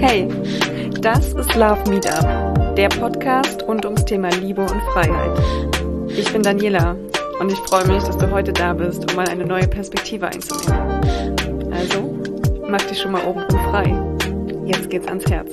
Hey, das ist Love Meetup, der Podcast rund ums Thema Liebe und Freiheit. Ich bin Daniela und ich freue mich, dass du heute da bist, um mal eine neue Perspektive einzunehmen. Also, mach dich schon mal oben frei. Jetzt geht's ans Herz.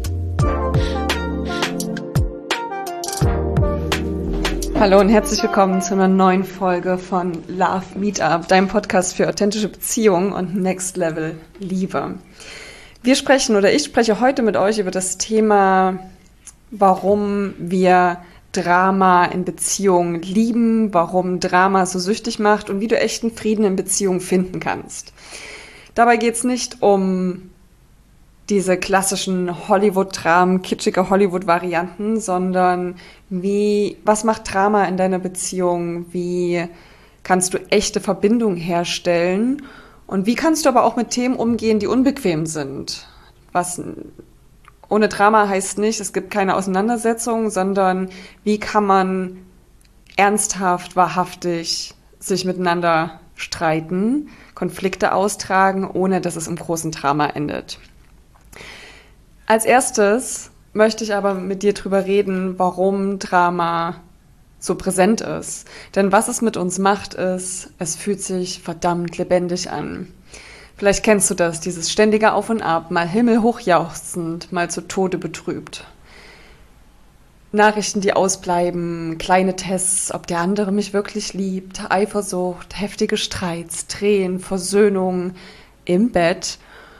Hallo und herzlich willkommen zu einer neuen Folge von Love Meetup, deinem Podcast für authentische Beziehungen und Next Level Liebe. Ich spreche heute mit euch über das Thema, warum wir Drama in Beziehungen lieben, warum Drama so süchtig macht und wie du echten Frieden in Beziehungen finden kannst. Dabei geht es nicht um diese klassischen Hollywood-Dramen, kitschige Hollywood-Varianten, sondern was macht Drama in deiner Beziehung? Wie kannst du echte Verbindungen herstellen? Und wie kannst du aber auch mit Themen umgehen, die unbequem sind? Ohne Drama heißt nicht, es gibt keine Auseinandersetzung, sondern wie kann man ernsthaft, wahrhaftig sich miteinander streiten, Konflikte austragen, ohne dass es im großen Drama endet. Als erstes möchte ich aber mit dir drüber reden, warum Drama so präsent ist. Denn was es mit uns macht, ist, es fühlt sich verdammt lebendig an. Vielleicht kennst du das, dieses ständige Auf und Ab, mal himmelhoch jauchzend, mal zu Tode betrübt. Nachrichten, die ausbleiben, kleine Tests, ob der andere mich wirklich liebt, Eifersucht, heftige Streits, Tränen, Versöhnung im Bett,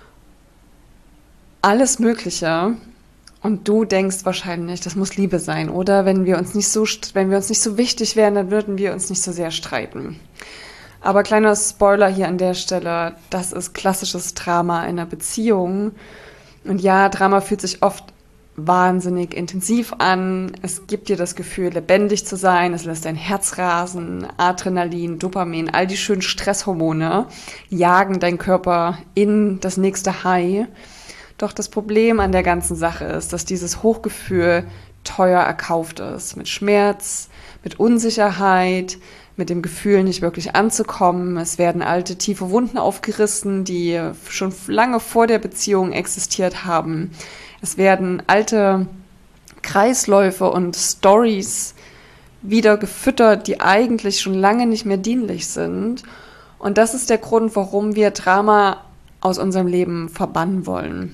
alles Mögliche. Und du denkst wahrscheinlich, das muss Liebe sein, oder? Wenn wir uns nicht so wichtig wären, dann würden wir uns nicht so sehr streiten. Aber kleiner Spoiler hier an der Stelle, das ist klassisches Drama in einer Beziehung. Und ja, Drama fühlt sich oft wahnsinnig intensiv an. Es gibt dir das Gefühl, lebendig zu sein. Es lässt dein Herz rasen, Adrenalin, Dopamin, all die schönen Stresshormone jagen deinen Körper in das nächste High. Doch das Problem an der ganzen Sache ist, dass dieses Hochgefühl teuer erkauft ist. Mit Schmerz, mit Unsicherheit, mit dem Gefühl, nicht wirklich anzukommen. Es werden alte, tiefe Wunden aufgerissen, die schon lange vor der Beziehung existiert haben. Es werden alte Kreisläufe und Stories wieder gefüttert, die eigentlich schon lange nicht mehr dienlich sind. Und das ist der Grund, warum wir Drama aus unserem Leben verbannen wollen.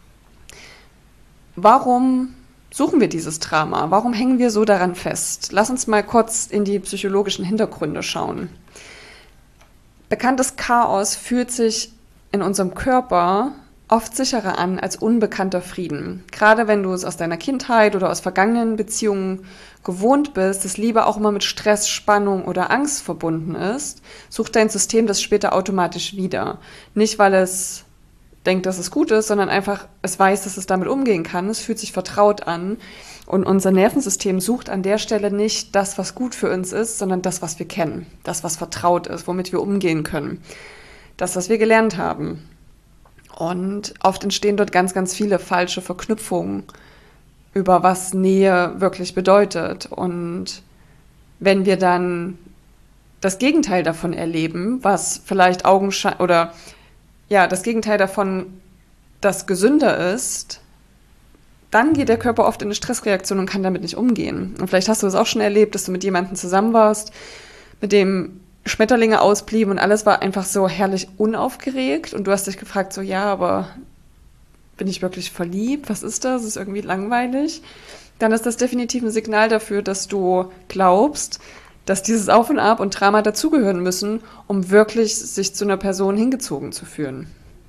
Warum suchen wir dieses Drama? Warum hängen wir so daran fest? Lass uns mal kurz in die psychologischen Hintergründe schauen. Bekanntes Chaos fühlt sich in unserem Körper oft sicherer an als unbekannter Frieden. Gerade wenn du es aus deiner Kindheit oder aus vergangenen Beziehungen gewohnt bist, dass Liebe auch immer mit Stress, Spannung oder Angst verbunden ist, sucht dein System das später automatisch wieder. Nicht, weil es denkt, dass es gut ist, sondern einfach, es weiß, dass es damit umgehen kann. Es fühlt sich vertraut an. Und unser Nervensystem sucht an der Stelle nicht das, was gut für uns ist, sondern das, was wir kennen. Das, was vertraut ist, womit wir umgehen können. Das, was wir gelernt haben. Und oft entstehen dort ganz, ganz viele falsche Verknüpfungen über was Nähe wirklich bedeutet. Und wenn wir dann das Gegenteil davon erleben, was vielleicht das Gegenteil davon, das gesünder ist, dann geht der Körper oft in eine Stressreaktion und kann damit nicht umgehen. Und vielleicht hast du es auch schon erlebt, dass du mit jemandem zusammen warst, mit dem Schmetterlinge ausblieben und alles war einfach so herrlich unaufgeregt und du hast dich gefragt, so ja, aber bin ich wirklich verliebt? Was ist das? Ist irgendwie langweilig? Dann ist das definitiv ein Signal dafür, dass du glaubst, dass dieses Auf und Ab und Drama dazugehören müssen, um wirklich sich zu einer Person hingezogen zu fühlen.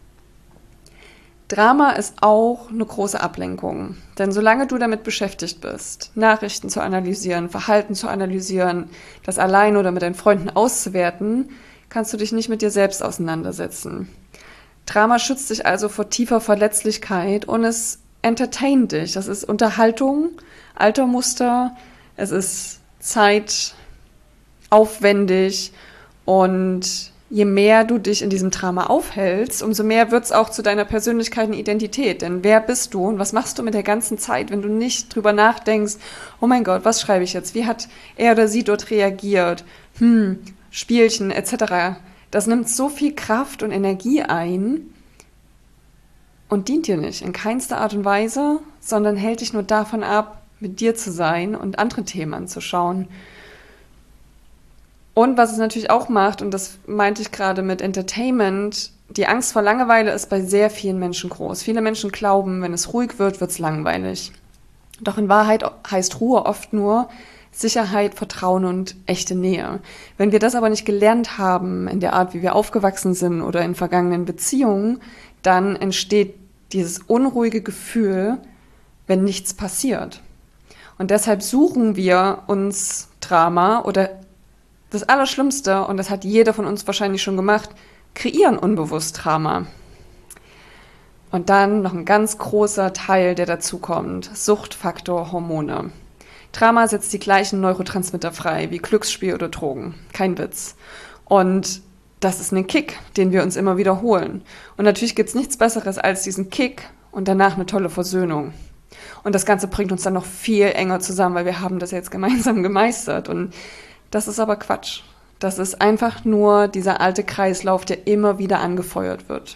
Drama ist auch eine große Ablenkung, denn solange du damit beschäftigt bist, Nachrichten zu analysieren, Verhalten zu analysieren, das allein oder mit deinen Freunden auszuwerten, kannst du dich nicht mit dir selbst auseinandersetzen. Drama schützt dich also vor tiefer Verletzlichkeit und es entertaint dich. Das ist Unterhaltung, alter Muster, es ist Zeit, aufwendig und je mehr du dich in diesem Drama aufhältst, umso mehr wird es auch zu deiner Persönlichkeit und Identität. Denn wer bist du und was machst du mit der ganzen Zeit, wenn du nicht drüber nachdenkst, oh mein Gott, was schreibe ich jetzt? Wie hat er oder sie dort reagiert? Spielchen etc. Das nimmt so viel Kraft und Energie ein und dient dir nicht in keinster Art und Weise, sondern hält dich nur davon ab, mit dir zu sein und andere Themen anzuschauen. Und was es natürlich auch macht, und das meinte ich gerade mit Entertainment, die Angst vor Langeweile ist bei sehr vielen Menschen groß. Viele Menschen glauben, wenn es ruhig wird, wird es langweilig. Doch in Wahrheit heißt Ruhe oft nur Sicherheit, Vertrauen und echte Nähe. Wenn wir das aber nicht gelernt haben in der Art, wie wir aufgewachsen sind oder in vergangenen Beziehungen, dann entsteht dieses unruhige Gefühl, wenn nichts passiert. Und deshalb suchen wir uns Drama oder das Allerschlimmste, und das hat jeder von uns wahrscheinlich schon gemacht, kreieren unbewusst Drama. Und dann noch ein ganz großer Teil, der dazukommt, Suchtfaktor Hormone. Drama setzt die gleichen Neurotransmitter frei wie Glücksspiel oder Drogen. Kein Witz. Und das ist ein Kick, den wir uns immer wiederholen. Und natürlich gibt es nichts Besseres als diesen Kick und danach eine tolle Versöhnung. Und das Ganze bringt uns dann noch viel enger zusammen, weil wir haben das jetzt gemeinsam gemeistert. Und das ist aber Quatsch. Das ist einfach nur dieser alte Kreislauf, der immer wieder angefeuert wird.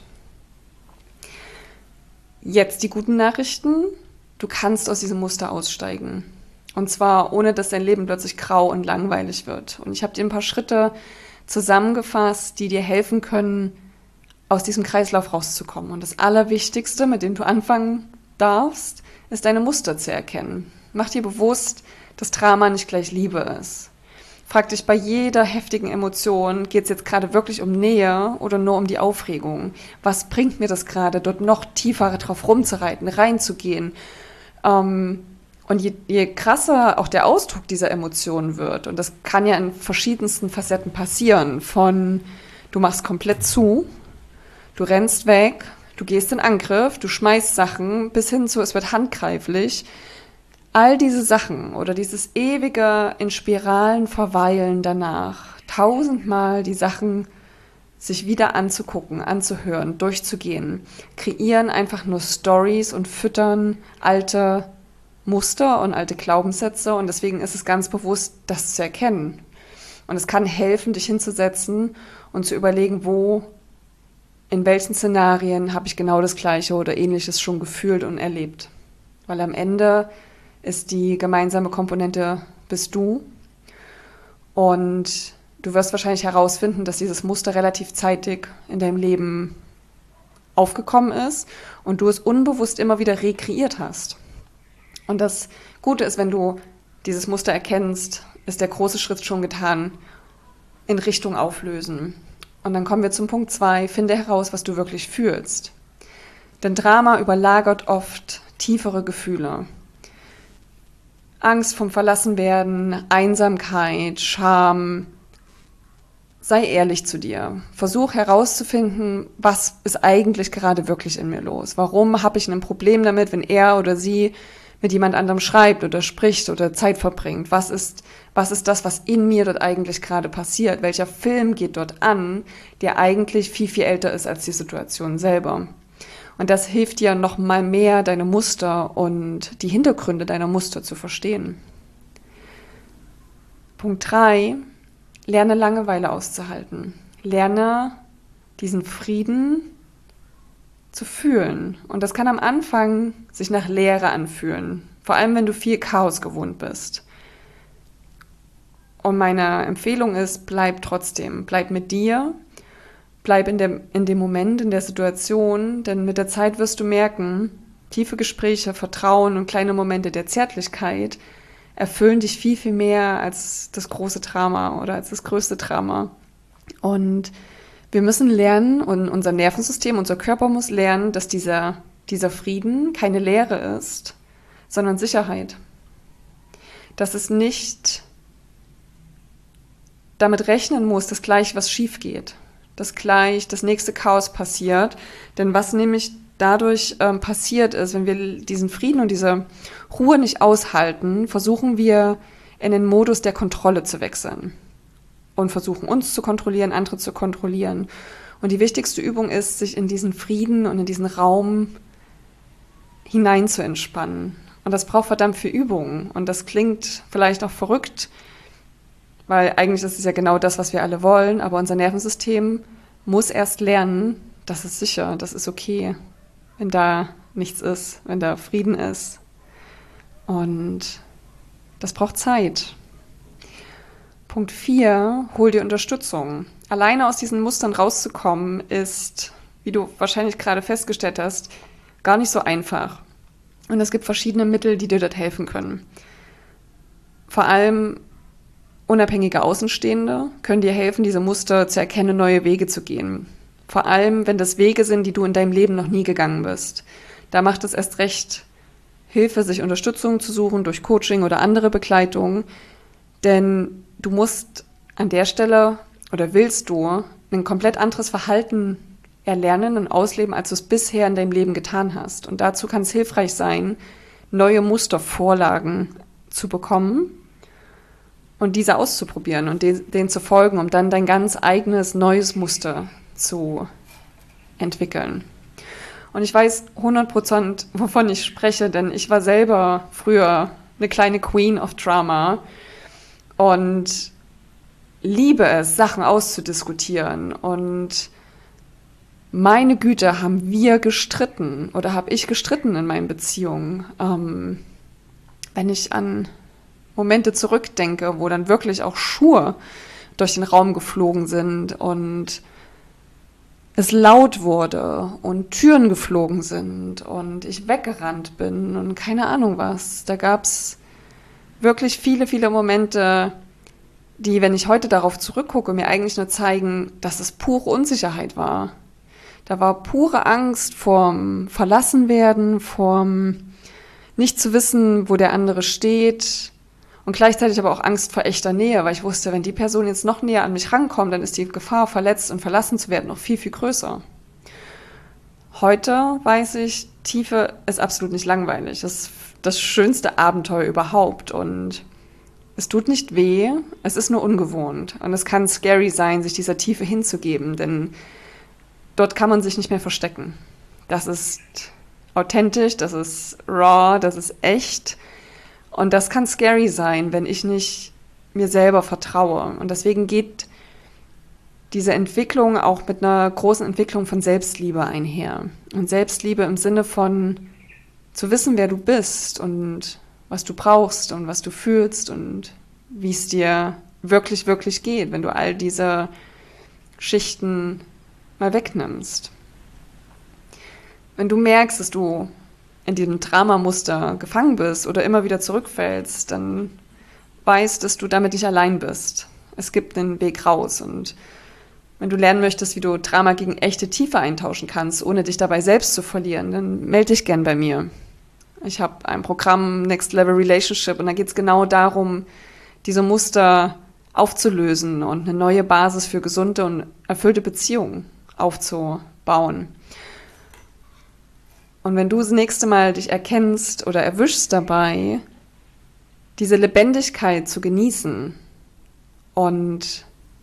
Jetzt die guten Nachrichten. Du kannst aus diesem Muster aussteigen. Und zwar ohne, dass dein Leben plötzlich grau und langweilig wird. Und ich habe dir ein paar Schritte zusammengefasst, die dir helfen können, aus diesem Kreislauf rauszukommen. Und das Allerwichtigste, mit dem du anfangen darfst, ist deine Muster zu erkennen. Mach dir bewusst, dass Drama nicht gleich Liebe ist. Frag dich bei jeder heftigen Emotion, geht es jetzt gerade wirklich um Nähe oder nur um die Aufregung? Was bringt mir das gerade, dort noch tiefer drauf rumzureiten, reinzugehen? Und je krasser auch der Ausdruck dieser Emotionen wird, und das kann ja in verschiedensten Facetten passieren, von du machst komplett zu, du rennst weg, du gehst in Angriff, du schmeißt Sachen, bis hin zu es wird handgreiflich. All diese Sachen oder dieses ewige in Spiralen verweilen danach, tausendmal die Sachen sich wieder anzugucken, anzuhören, durchzugehen, kreieren einfach nur Stories und füttern alte Muster und alte Glaubenssätze, und deswegen ist es ganz bewusst, das zu erkennen. Und es kann helfen, dich hinzusetzen und zu überlegen, in welchen Szenarien habe ich genau das Gleiche oder Ähnliches schon gefühlt und erlebt. Weil am Ende ist die gemeinsame Komponente bist du, und du wirst wahrscheinlich herausfinden, dass dieses Muster relativ zeitig in deinem Leben aufgekommen ist und du es unbewusst immer wieder rekreiert hast. Und das Gute ist, wenn du dieses Muster erkennst, ist der große Schritt schon getan in Richtung Auflösen. Und dann kommen wir zum Punkt 2, finde heraus, was du wirklich fühlst. Denn Drama überlagert oft tiefere Gefühle. Angst vom Verlassenwerden, Einsamkeit, Scham. Sei ehrlich zu dir. Versuch herauszufinden, was ist eigentlich gerade wirklich in mir los? Warum habe ich ein Problem damit, wenn er oder sie mit jemand anderem schreibt oder spricht oder Zeit verbringt? Was ist das, was in mir dort eigentlich gerade passiert? Welcher Film geht dort an, der eigentlich viel, viel älter ist als die Situation selber? Und das hilft dir noch mal mehr, deine Muster und die Hintergründe deiner Muster zu verstehen. Punkt 3, lerne Langeweile auszuhalten. Lerne diesen Frieden zu fühlen. Und das kann am Anfang sich nach Leere anfühlen. Vor allem, wenn du viel Chaos gewohnt bist. Und meine Empfehlung ist, bleib trotzdem. Bleib mit dir. Bleib in dem Moment, in der Situation. Denn mit der Zeit wirst du merken, tiefe Gespräche, Vertrauen und kleine Momente der Zärtlichkeit erfüllen dich viel, viel mehr als das große Drama oder als das größte Drama. Und wir müssen lernen, und unser Nervensystem, unser Körper muss lernen, dass dieser Frieden keine Leere ist, sondern Sicherheit. Dass es nicht damit rechnen muss, dass gleich was schief geht, dass gleich das nächste Chaos passiert. Denn was nämlich dadurch passiert ist, wenn wir diesen Frieden und diese Ruhe nicht aushalten, versuchen wir in den Modus der Kontrolle zu wechseln. Und versuchen, uns zu kontrollieren, andere zu kontrollieren. Und die wichtigste Übung ist, sich in diesen Frieden und in diesen Raum hinein zu entspannen. Und das braucht verdammt viel Übung. Und das klingt vielleicht auch verrückt, weil eigentlich ist es ja genau das, was wir alle wollen. Aber unser Nervensystem muss erst lernen, das ist sicher, das ist okay. wenn da nichts ist, wenn da Frieden ist. Und das braucht Zeit. Punkt 4, hol dir Unterstützung. Alleine aus diesen Mustern rauszukommen, ist, wie du wahrscheinlich gerade festgestellt hast, gar nicht so einfach. Und es gibt verschiedene Mittel, die dir dort helfen können. Vor allem unabhängige Außenstehende können dir helfen, diese Muster zu erkennen, neue Wege zu gehen. Vor allem, wenn das Wege sind, die du in deinem Leben noch nie gegangen bist. Da macht es erst recht Hilfe, sich Unterstützung zu suchen durch Coaching oder andere Begleitung. Denn du musst an der Stelle oder willst du ein komplett anderes Verhalten erlernen und ausleben, als du es bisher in deinem Leben getan hast. Und dazu kann es hilfreich sein, neue Mustervorlagen zu bekommen und diese auszuprobieren und denen zu folgen, um dann dein ganz eigenes neues Muster zu entwickeln. Und ich weiß 100%, wovon ich spreche, denn ich war selber früher eine kleine Queen of Drama und liebe es, Sachen auszudiskutieren. Und meine Güte, haben wir gestritten oder habe ich gestritten in meinen Beziehungen. Wenn ich an Momente zurückdenke, wo dann wirklich auch Schuhe durch den Raum geflogen sind und es laut wurde und Türen geflogen sind und ich weggerannt bin und keine Ahnung was. Da gab es wirklich viele, viele Momente, die, wenn ich heute darauf zurückgucke, mir eigentlich nur zeigen, dass es pure Unsicherheit war. Da war pure Angst vorm Verlassenwerden, vorm nicht zu wissen, wo der andere steht und gleichzeitig aber auch Angst vor echter Nähe, weil ich wusste, wenn die Person jetzt noch näher an mich rankommt, dann ist die Gefahr, verletzt und verlassen zu werden, noch viel, viel größer. Heute weiß ich, Tiefe ist absolut nicht langweilig. Das ist das schönste Abenteuer überhaupt und es tut nicht weh, es ist nur ungewohnt und es kann scary sein, sich dieser Tiefe hinzugeben, denn dort kann man sich nicht mehr verstecken. Das ist authentisch, das ist raw, das ist echt. Und das kann scary sein, wenn ich nicht mir selber vertraue. Und deswegen geht diese Entwicklung auch mit einer großen Entwicklung von Selbstliebe einher. Und Selbstliebe im Sinne von zu wissen, wer du bist und was du brauchst und was du fühlst und wie es dir wirklich, wirklich geht, wenn du all diese Schichten mal wegnimmst. Wenn du merkst, dass du in diesem Dramamuster gefangen bist oder immer wieder zurückfällst, dann weißt, dass du damit nicht allein bist. Es gibt einen Weg raus und wenn du lernen möchtest, wie du Drama gegen echte Tiefe eintauschen kannst, ohne dich dabei selbst zu verlieren, dann melde dich gern bei mir. Ich habe ein Programm Next Level Relationship und da geht es genau darum, diese Muster aufzulösen und eine neue Basis für gesunde und erfüllte Beziehungen aufzubauen. Und wenn du das nächste Mal dich erkennst oder erwischst dabei, diese Lebendigkeit zu genießen und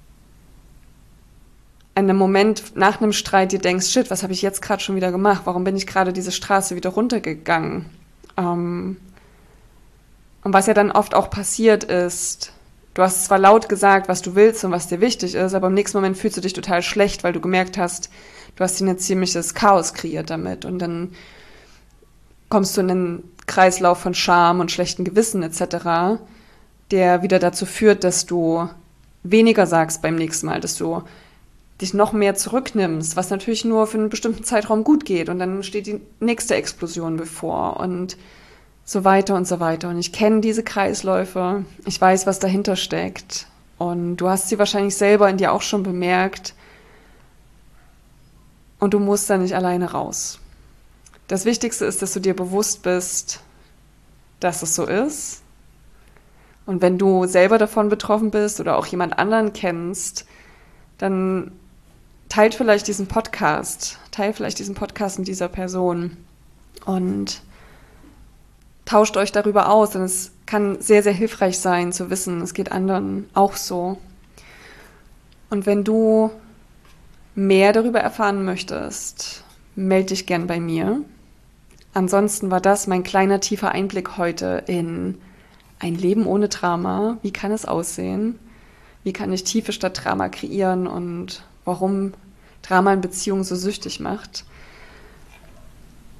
in einem Moment nach einem Streit dir denkst, shit, was habe ich jetzt gerade schon wieder gemacht? Warum bin ich gerade diese Straße wieder runtergegangen? Und was ja dann oft auch passiert ist, du hast zwar laut gesagt, was du willst und was dir wichtig ist, aber im nächsten Moment fühlst du dich total schlecht, weil du gemerkt hast, du hast dir ein ziemliches Chaos kreiert damit. Und dann kommst du in einen Kreislauf von Scham und schlechten Gewissen etc., der wieder dazu führt, dass du weniger sagst beim nächsten Mal, dass du dich noch mehr zurücknimmst, was natürlich nur für einen bestimmten Zeitraum gut geht. Und dann steht die nächste Explosion bevor und so weiter und so weiter. Und ich kenne diese Kreisläufe, ich weiß, was dahinter steckt. Und du hast sie wahrscheinlich selber in dir auch schon bemerkt. Und du musst da nicht alleine raus. Das Wichtigste ist, dass du dir bewusst bist, dass es so ist. Und wenn du selber davon betroffen bist oder auch jemand anderen kennst, dann teil vielleicht diesen Podcast mit dieser Person und tauscht euch darüber aus, denn es kann sehr, sehr hilfreich sein zu wissen, es geht anderen auch so. Und wenn du mehr darüber erfahren möchtest, melde dich gern bei mir. Ansonsten war das mein kleiner tiefer Einblick heute in ein Leben ohne Drama. Wie kann es aussehen? Wie kann ich Tiefe statt Drama kreieren und warum Drama in Beziehungen so süchtig macht?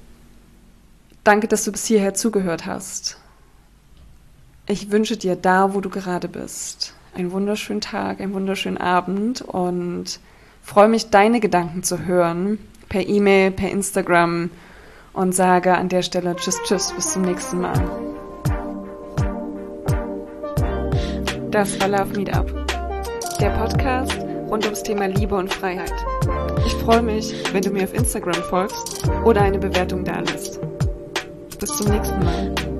Danke, dass du bis hierher zugehört hast. Ich wünsche dir da, wo du gerade bist, einen wunderschönen Tag, einen wunderschönen Abend und freue mich, deine Gedanken zu hören, per E-Mail, per Instagram und sage an der Stelle Tschüss, bis zum nächsten Mal. Das war Love Meetup, der Podcast rund ums Thema Liebe und Freiheit. Ich freue mich, wenn du mir auf Instagram folgst oder eine Bewertung dalässt. Bis zum nächsten Mal.